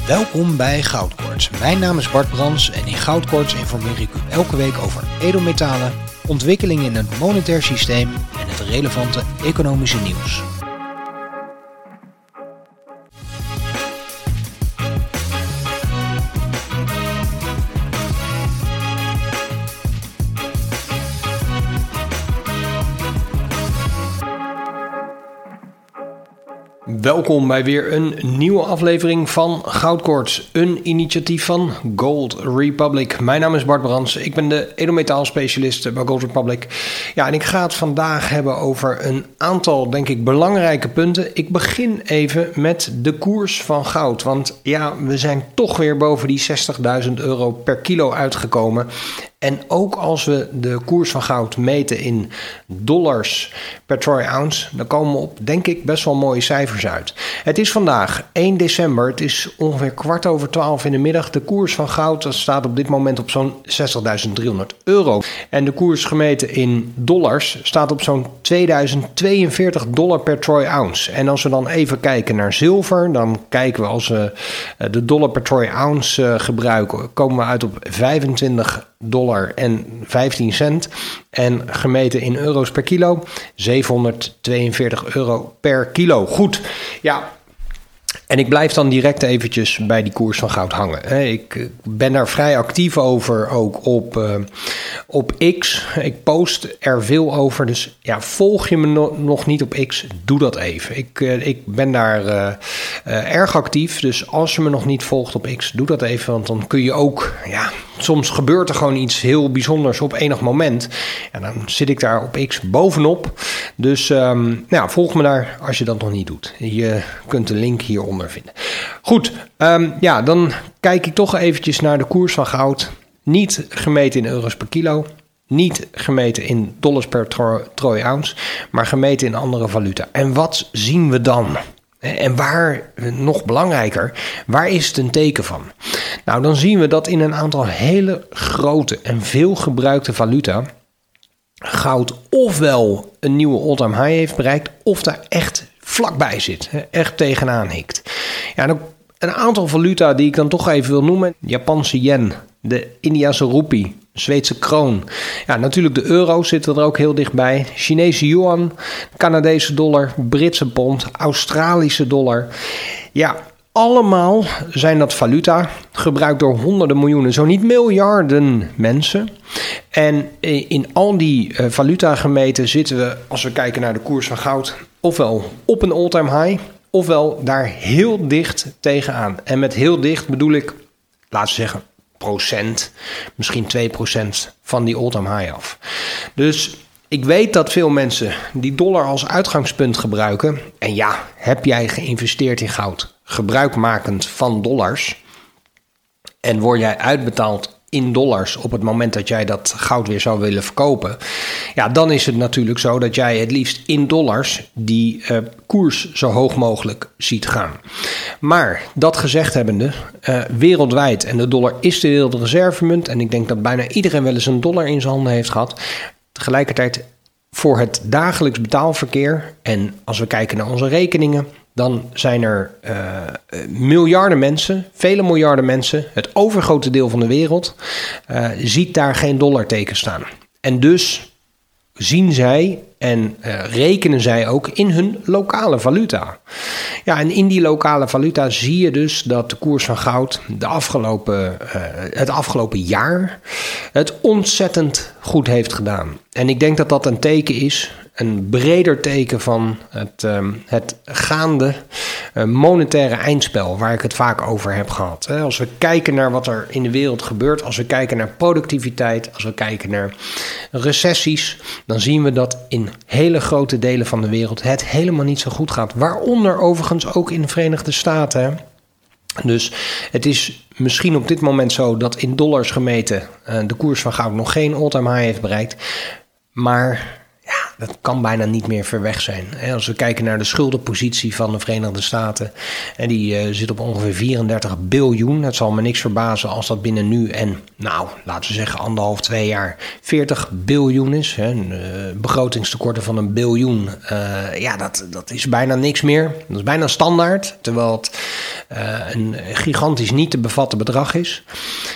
Welkom bij Goudkoorts. Mijn naam is Bart Brans en in Goudkoorts informeer ik u elke week over edelmetalen, ontwikkelingen in het monetair systeem en het relevante economische nieuws. Welkom bij weer een nieuwe aflevering van Goudkoorts, een initiatief van Gold Republic. Mijn naam is Bart Brans, ik ben de edelmetaalspecialist bij Gold Republic. Ja, en ik ga het vandaag hebben over een aantal, denk ik, belangrijke punten. Ik begin even met de koers van goud, want ja, we zijn toch weer boven die €60.000 per kilo uitgekomen. En ook als we de koers van goud meten in dollars per troy ounce, dan komen we op, denk ik, best wel mooie cijfers uit. Het is vandaag 1 december, het is ongeveer 11:15 in de middag. De koers van goud dat staat op dit moment op zo'n €60.300. En de koers gemeten in dollars staat op zo'n $2042 per troy ounce. En als we dan even kijken naar zilver, dan kijken we als we de dollar per troy ounce gebruiken, komen we uit op $25,15 en gemeten in euro's per kilo €742 per kilo. Goed, ja. En ik blijf dan direct eventjes bij die koers van goud hangen. Ik ben daar vrij actief over, ook op X. Ik post er veel over, dus ja, volg je me nog niet op X, doe dat even. Ik ben daar erg actief, dus als je me nog niet volgt op X, doe dat even, want dan kun je ook, ja, soms gebeurt er gewoon iets heel bijzonders op enig moment. En dan zit ik daar op X bovenop. Dus volg me daar als je dat nog niet doet. Je kunt de link hieronder vinden. Goed, dan kijk ik toch eventjes naar de koers van goud. Niet gemeten in euro's per kilo. Niet gemeten in dollars per troy ounce. Maar gemeten in andere valuta. En wat zien we dan? En waar, nog belangrijker, waar is het een teken van? Nou, dan zien we dat in een aantal hele grote en veel gebruikte valuta goud ofwel een nieuwe all-time high heeft bereikt, of daar echt vlakbij zit, echt tegenaan hikt. Ja, een aantal valuta die ik dan toch even wil noemen: Japanse yen, de Indiase roepie, Zweedse kroon. Ja, natuurlijk de euro zit er ook heel dichtbij. Chinese yuan, Canadese dollar, Britse pond, Australische dollar. Ja, allemaal zijn dat valuta, gebruikt door honderden miljoenen, zo niet miljarden mensen. En in al die valuta gemeten zitten we, als we kijken naar de koers van goud, ofwel op een all-time high, ofwel daar heel dicht tegenaan. En met heel dicht bedoel ik, laten we zeggen, procent, misschien 2% van die all-time high af. Dus ik weet dat veel mensen die dollar als uitgangspunt gebruiken. En ja, heb jij geïnvesteerd in goud, gebruikmakend van dollars, en word jij uitbetaald in dollars op het moment dat jij dat goud weer zou willen verkopen, ja, dan is het natuurlijk zo dat jij het liefst in dollars die koers zo hoog mogelijk ziet gaan. Maar dat gezegd hebbende, wereldwijd, en de dollar is de wereldreservemunt, en ik denk dat bijna iedereen wel eens een dollar in zijn handen heeft gehad. Tegelijkertijd voor het dagelijks betaalverkeer, en als we kijken naar onze rekeningen, dan zijn er miljarden mensen, vele miljarden mensen, het overgrote deel van de wereld, ziet daar geen dollarteken staan. En dus zien zij en rekenen zij ook in hun lokale valuta. Ja, en in die lokale valuta zie je dus dat de koers van goud het afgelopen jaar het ontzettend goed heeft gedaan. En ik denk dat dat een teken is, een breder teken van het gaande monetaire eindspel, waar ik het vaak over heb gehad. Als we kijken naar wat er in de wereld gebeurt, als we kijken naar productiviteit, als we kijken naar recessies, dan zien we dat in hele grote delen van de wereld het helemaal niet zo goed gaat. Waaronder overigens ook in de Verenigde Staten. Dus het is misschien op dit moment zo dat in dollars gemeten de koers van goud nog geen all-time high heeft bereikt. Maar ja, dat kan bijna niet meer ver weg zijn. Als we kijken naar de schuldenpositie van de Verenigde Staten, en die zit op ongeveer 34 biljoen. Het zal me niks verbazen als dat binnen nu en, laten we zeggen 1,5-2 jaar 40 biljoen is. Begrotingstekorten van 1 biljoen, dat is bijna niks meer. Dat is bijna standaard, terwijl het een gigantisch niet te bevatten bedrag is.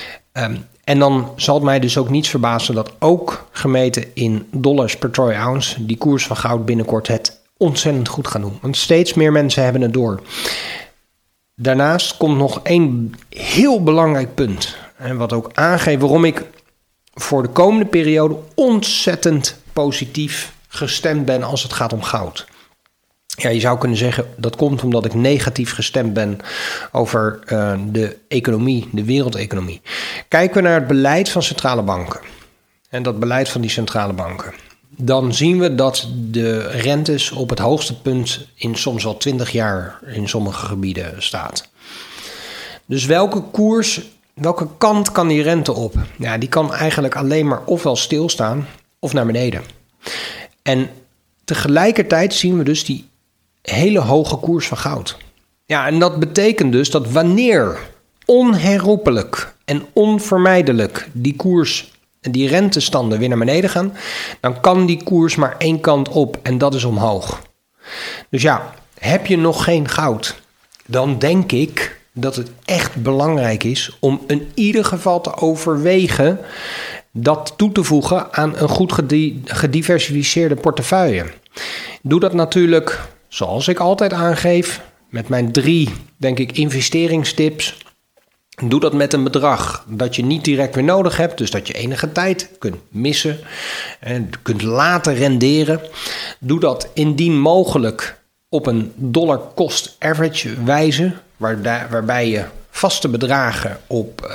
En dan zal het mij dus ook niets verbazen dat ook gemeten in dollars per troy ounce die koers van goud binnenkort het ontzettend goed gaat doen. Want steeds meer mensen hebben het door. Daarnaast komt nog één heel belangrijk punt. En wat ook aangeeft waarom ik voor de komende periode ontzettend positief gestemd ben als het gaat om goud. Ja, je zou kunnen zeggen dat komt omdat ik negatief gestemd ben over de economie, de wereldeconomie. Kijken we naar het beleid van centrale banken en dat beleid van die centrale banken, dan zien we dat de rentes op het hoogste punt in soms wel 20 jaar in sommige gebieden staat. Dus welke kant kan die rente op? Ja, die kan eigenlijk alleen maar ofwel stilstaan of naar beneden. En tegelijkertijd zien we dus die hele hoge koers van goud. Ja, en dat betekent dus dat wanneer onherroepelijk en onvermijdelijk die koers en die rentestanden weer naar beneden gaan, dan kan die koers maar één kant op en dat is omhoog. Dus ja, heb je nog geen goud, dan denk ik dat het echt belangrijk is om in ieder geval te overwegen dat toe te voegen aan een goed gediversifieerde portefeuille. Doe dat natuurlijk, zoals ik altijd aangeef, met mijn 3, denk ik, investeringstips. Doe dat met een bedrag dat je niet direct weer nodig hebt, dus dat je enige tijd kunt missen en kunt laten renderen. Doe dat indien mogelijk op een dollar cost average wijze, waarbij je vaste bedragen op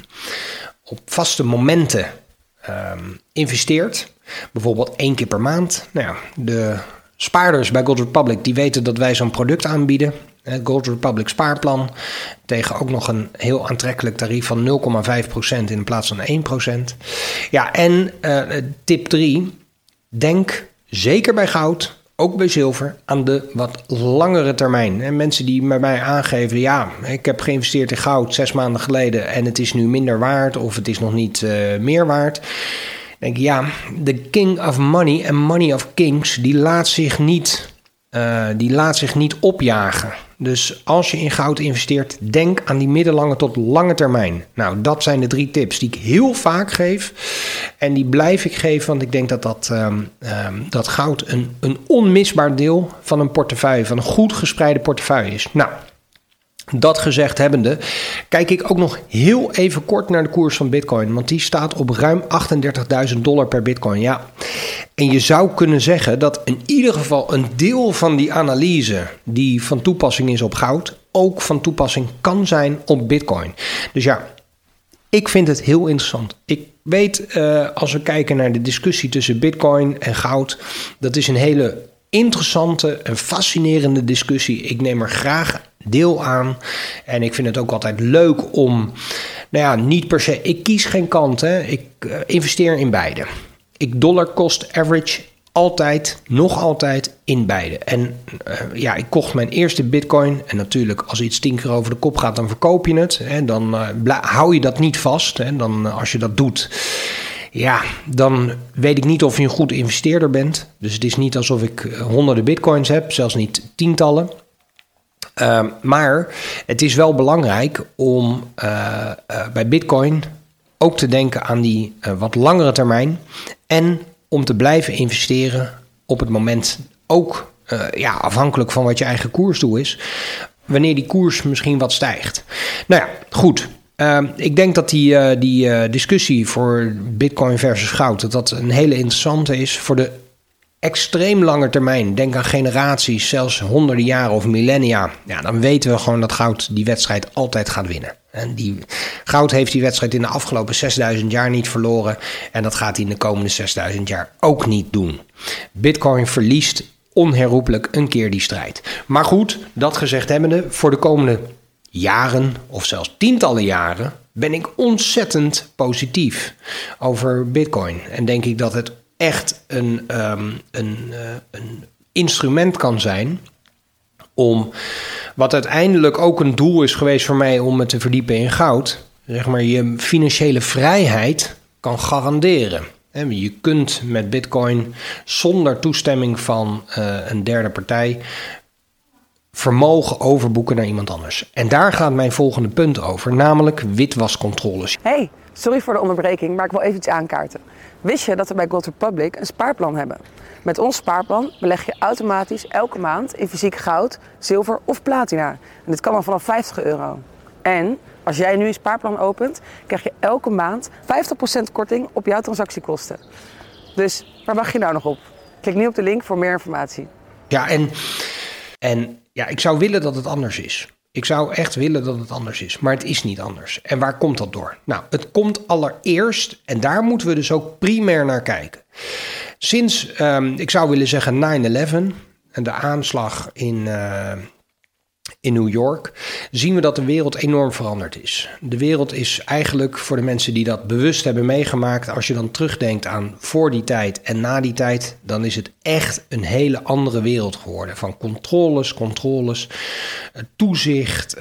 vaste momenten investeert. Bijvoorbeeld 1 keer per maand. Nou ja, de spaarders bij Gold Republic die weten dat wij zo'n product aanbieden. Het Gold Republic spaarplan. Tegen ook nog een heel aantrekkelijk tarief van 0,5% in plaats van 1%. Ja, en tip 3. Denk zeker bij goud, ook bij zilver, aan de wat langere termijn. En mensen die bij mij aangeven, ja, ik heb geïnvesteerd in goud 6 maanden geleden en het is nu minder waard of het is nog niet meer waard. Denk ik, ja, de king of money en money of kings, die laat zich niet opjagen. Dus als je in goud investeert, denk aan die middellange tot lange termijn. Nou, dat zijn de 3 tips die ik heel vaak geef. En die blijf ik geven, want ik denk dat goud een onmisbaar deel van een portefeuille, van een goed gespreide portefeuille is. Nou, dat gezegd hebbende, kijk ik ook nog heel even kort naar de koers van Bitcoin. Want die staat op ruim $38.000 per Bitcoin. Ja. En je zou kunnen zeggen dat in ieder geval een deel van die analyse die van toepassing is op goud, ook van toepassing kan zijn op Bitcoin. Dus ja, ik vind het heel interessant. Ik weet, als we kijken naar de discussie tussen Bitcoin en goud, dat is een hele interessante en fascinerende discussie. Ik neem er graag deel aan. En ik vind het ook altijd leuk om, niet per se, ik kies geen kant. Hè. Ik investeer in beide. Ik dollar cost average nog altijd in beide. En ik kocht mijn eerste Bitcoin. En natuurlijk, als iets 10 keer over de kop gaat, dan verkoop je het. En dan hou je dat niet vast. Hè. Dan, als je dat doet, ja, dan weet ik niet of je een goed investeerder bent. Dus het is niet alsof ik honderden Bitcoins heb, zelfs niet tientallen. Maar het is wel belangrijk om bij Bitcoin ook te denken aan die wat langere termijn. En om te blijven investeren op het moment ook afhankelijk van wat je eigen koersdoel is. Wanneer die koers misschien wat stijgt. Nou ja, goed. Ik denk dat die discussie voor Bitcoin versus goud, dat een hele interessante is voor de extreem lange termijn. Denk aan generaties, zelfs honderden jaren of millennia. Ja, dan weten we gewoon dat goud die wedstrijd altijd gaat winnen. En goud heeft die wedstrijd in de afgelopen 6000 jaar niet verloren. En dat gaat hij in de komende 6000 jaar ook niet doen. Bitcoin verliest onherroepelijk een keer die strijd. Maar goed, dat gezegd hebbende, voor de komende jaren of zelfs tientallen jaren ben ik ontzettend positief over Bitcoin. En denk ik dat het echt een instrument kan zijn om, wat uiteindelijk ook een doel is geweest voor mij om me te verdiepen in goud, zeg maar je financiële vrijheid kan garanderen. Je kunt met Bitcoin zonder toestemming van een derde partij vermogen overboeken naar iemand anders. En daar gaat mijn volgende punt over, namelijk witwascontroles. Hey, sorry voor de onderbreking, maar ik wil even iets aankaarten. Wist je dat we bij Gold Republic een spaarplan hebben? Met ons spaarplan beleg je automatisch elke maand in fysiek goud, zilver of platina. En dit kan al vanaf €50. En als jij nu een spaarplan opent, krijg je elke maand 50% korting op jouw transactiekosten. Dus waar wacht je nou nog op? Klik nu op de link voor meer informatie. Ja, en ik zou willen dat het anders is. Ik zou echt willen dat het anders is, maar het is niet anders. En waar komt dat door? Nou, het komt allereerst, en daar moeten we dus ook primair naar kijken. Sinds, ik zou willen zeggen 9/11 en de aanslag in New York, zien we dat de wereld enorm veranderd is. De wereld is eigenlijk, voor de mensen die dat bewust hebben meegemaakt, als je dan terugdenkt aan voor die tijd en na die tijd, dan is het echt een hele andere wereld geworden. Van controles, toezicht,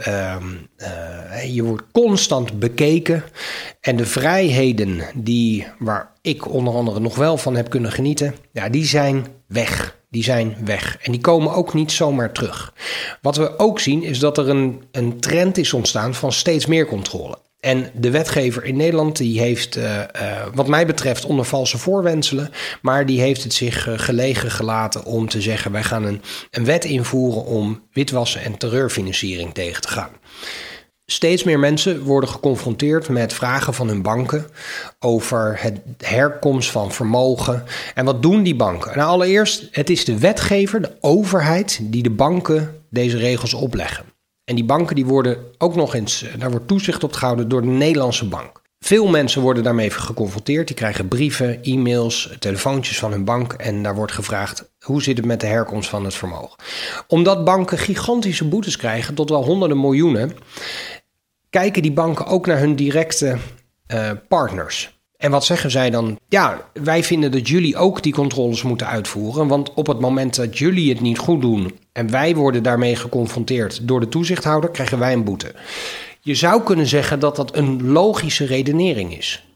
je wordt constant bekeken. En de vrijheden waar ik onder andere nog wel van heb kunnen genieten, ja, die zijn weg. Die zijn weg. En die komen ook niet zomaar terug. Wat we ook zien is dat er een trend is ontstaan van steeds meer controle. En de wetgever in Nederland die heeft, wat mij betreft, onder valse voorwendselen, maar die heeft het zich gelegen gelaten om te zeggen: wij gaan een wet invoeren om witwassen en terreurfinanciering tegen te gaan. Steeds meer mensen worden geconfronteerd met vragen van hun banken over het herkomst van vermogen. En wat doen die banken? Nou, allereerst, het is de wetgever, de overheid, die de banken deze regels opleggen. En die banken die worden ook nog eens, daar wordt toezicht op gehouden door de Nederlandse bank. Veel mensen worden daarmee geconfronteerd. Die krijgen brieven, e-mails, telefoontjes van hun bank. En daar wordt gevraagd: hoe zit het met de herkomst van het vermogen? Omdat banken gigantische boetes krijgen, tot wel honderden miljoenen, kijken die banken ook naar hun directe partners. En wat zeggen zij dan? Ja, wij vinden dat jullie ook die controles moeten uitvoeren. Want op het moment dat jullie het niet goed doen en wij worden daarmee geconfronteerd door de toezichthouder, krijgen wij een boete. Je zou kunnen zeggen dat dat een logische redenering is.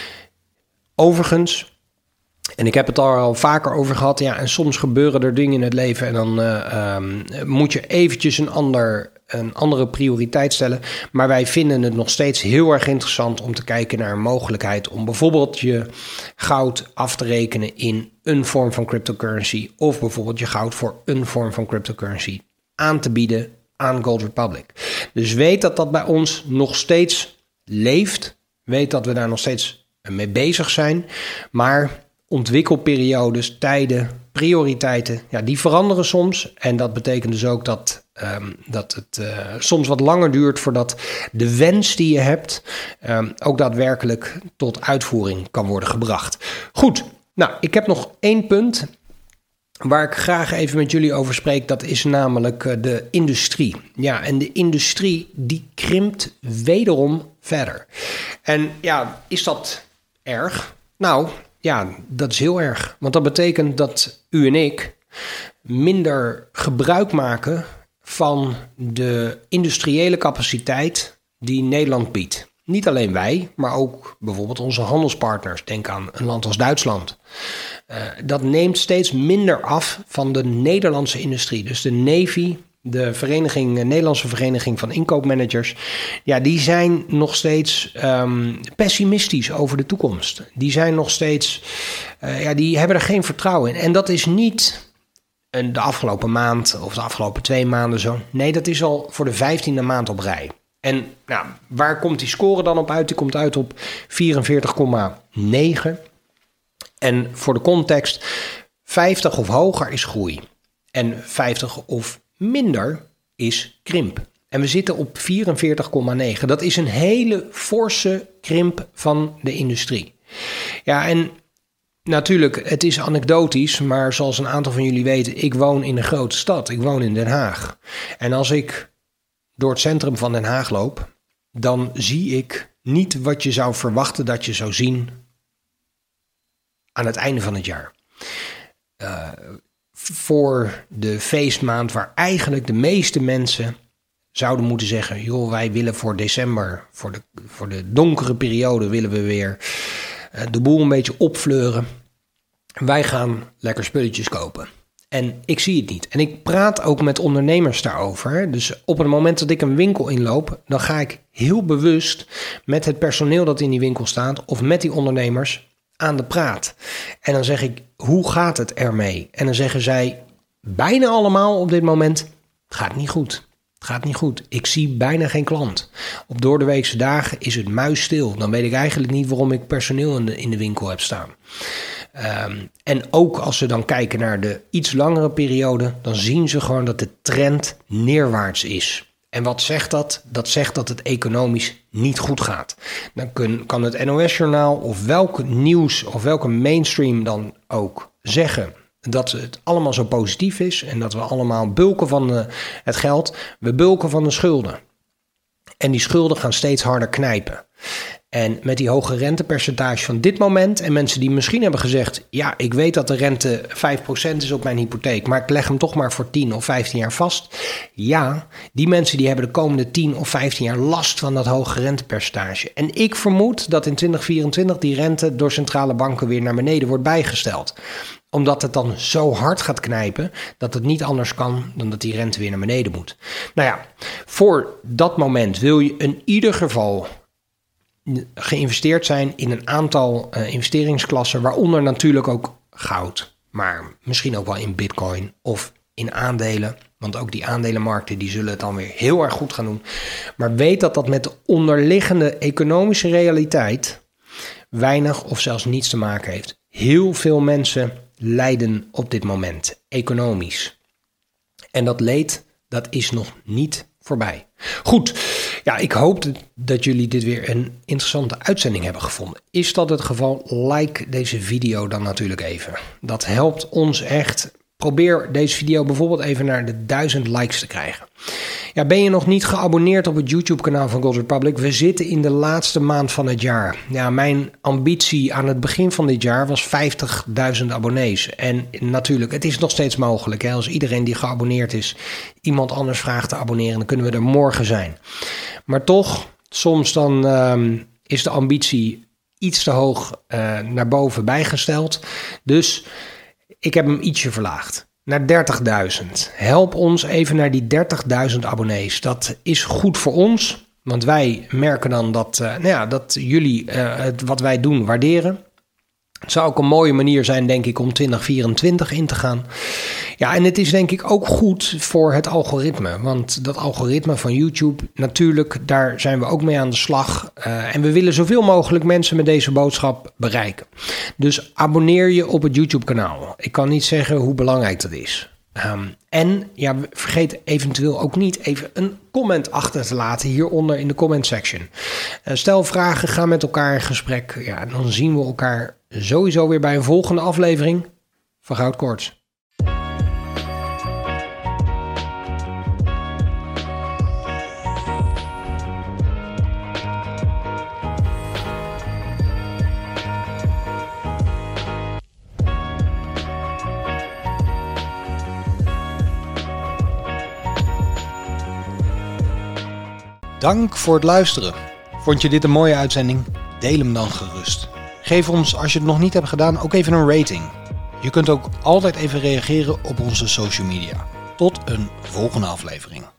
Overigens, en ik heb het al vaker over gehad, ja, en soms gebeuren er dingen in het leven en dan moet je eventjes een andere prioriteit stellen. Maar wij vinden het nog steeds heel erg interessant om te kijken naar een mogelijkheid om bijvoorbeeld je goud af te rekenen in een vorm van cryptocurrency, of bijvoorbeeld je goud voor een vorm van cryptocurrency aan te bieden aan Gold Republic. Dus weet dat dat bij ons nog steeds leeft. Weet dat we daar nog steeds mee bezig zijn. Maar ontwikkelperiodes, tijden, prioriteiten, ja, die veranderen soms. En dat betekent dus ook dat het soms wat langer duurt voordat de wens die je hebt ook daadwerkelijk tot uitvoering kan worden gebracht. Goed, nou, ik heb nog 1 punt waar ik graag even met jullie over spreek. Dat is namelijk de industrie. Ja, en de industrie die krimpt wederom verder. En ja, is dat erg? Nou, ja, dat is heel erg. Want dat betekent dat u en ik minder gebruik maken van de industriële capaciteit die Nederland biedt. Niet alleen wij, maar ook bijvoorbeeld onze handelspartners. Denk aan een land als Duitsland. Dat neemt steeds minder af van de Nederlandse industrie. Dus de Navy, de Nederlandse Vereniging van Inkoopmanagers, ja, die zijn nog steeds pessimistisch over de toekomst. Die zijn nog steeds, die hebben er geen vertrouwen in. En dat is niet de afgelopen maand of de afgelopen 2 maanden zo. Nee, dat is al voor de 15e maand op rij. En nou, waar komt die score dan op uit? Die komt uit op 44,9. En voor de context, 50 of hoger is groei. En 50 of minder is krimp. En we zitten op 44,9. Dat is een hele forse krimp van de industrie. Ja, en natuurlijk, het is anekdotisch, maar zoals een aantal van jullie weten, ik woon in een grote stad. Ik woon in Den Haag. En als ik door het centrum van Den Haag loop, dan zie ik niet wat je zou verwachten dat je zou zien aan het einde van het jaar. Voor de feestmaand waar eigenlijk de meeste mensen zouden moeten zeggen, joh, wij willen voor december, voor de donkere periode willen we weer de boel een beetje opfleuren. Wij gaan lekker spulletjes kopen. En ik zie het niet. En ik praat ook met ondernemers daarover. Dus op het moment dat ik een winkel inloop, dan ga ik heel bewust met het personeel dat in die winkel staat of met die ondernemers aan de praat. En dan zeg ik, hoe gaat het ermee? En dan zeggen zij bijna allemaal op dit moment, gaat niet goed. Gaat niet goed. Ik zie bijna geen klant. Op doordeweekse dagen is het muisstil. Dan weet ik eigenlijk niet waarom ik personeel in de winkel heb staan. En ook als ze dan kijken naar de iets langere periode, dan zien ze gewoon dat de trend neerwaarts is. En wat zegt dat? Dat zegt dat het economisch niet goed gaat. Dan kan het NOS-journaal of welk nieuws of welke mainstream dan ook zeggen dat het allemaal zo positief is en dat we allemaal bulken van het geld, we bulken van de schulden. En die schulden gaan steeds harder knijpen. En met die hoge rentepercentage van dit moment en mensen die misschien hebben gezegd, ja, ik weet dat de rente 5% is op mijn hypotheek, maar ik leg hem toch maar voor 10 of 15 jaar vast. Ja, die mensen die hebben de komende 10 of 15 jaar last van dat hoge rentepercentage. En ik vermoed dat in 2024 die rente door centrale banken weer naar beneden wordt bijgesteld. Omdat het dan zo hard gaat knijpen dat het niet anders kan dan dat die rente weer naar beneden moet. Nou ja, voor dat moment wil je in ieder geval geïnvesteerd zijn in een aantal investeringsklassen, waaronder natuurlijk ook goud, maar misschien ook wel in bitcoin of in aandelen, want ook die aandelenmarkten die zullen het dan weer heel erg goed gaan doen. Maar weet dat met de onderliggende economische realiteit weinig of zelfs niets te maken heeft. Heel veel mensen lijden op dit moment economisch. En dat leed, dat is nog niet voorbij. Goed, ja, ik hoop dat jullie dit weer een interessante uitzending hebben gevonden. Is dat het geval? Like deze video dan natuurlijk even. Dat helpt ons echt. Probeer deze video bijvoorbeeld even naar de 1000 likes te krijgen. Ja, ben je nog niet geabonneerd op het YouTube-kanaal van Gold Republic? We zitten in de laatste maand van het jaar. Ja, mijn ambitie aan het begin van dit jaar was 50.000 abonnees. En natuurlijk, het is nog steeds mogelijk. Hè? Als iedereen die geabonneerd is, iemand anders vraagt te abonneren, dan kunnen we er morgen zijn. Maar toch, soms dan is de ambitie iets te hoog naar boven bijgesteld. Dus ik heb hem ietsje verlaagd. Naar 30.000. Help ons even naar die 30.000 abonnees. Dat is goed voor ons. Want wij merken dan dat jullie wat wij doen waarderen. Het zou ook een mooie manier zijn, denk ik, om 2024 in te gaan. Ja, en het is denk ik ook goed voor het algoritme. Want dat algoritme van YouTube, natuurlijk, daar zijn we ook mee aan de slag. En we willen zoveel mogelijk mensen met deze boodschap bereiken. Dus abonneer je op het YouTube-kanaal. Ik kan niet zeggen hoe belangrijk dat is. En ja, vergeet eventueel ook niet even een comment achter te laten hieronder in de comment section. Stel vragen, ga met elkaar in gesprek. Ja, en dan zien we elkaar sowieso weer bij een volgende aflevering van Goud Koorts. Dank voor het luisteren. Vond je dit een mooie uitzending? Deel hem dan gerust. Geef ons, als je het nog niet hebt gedaan, ook even een rating. Je kunt ook altijd even reageren op onze social media. Tot een volgende aflevering.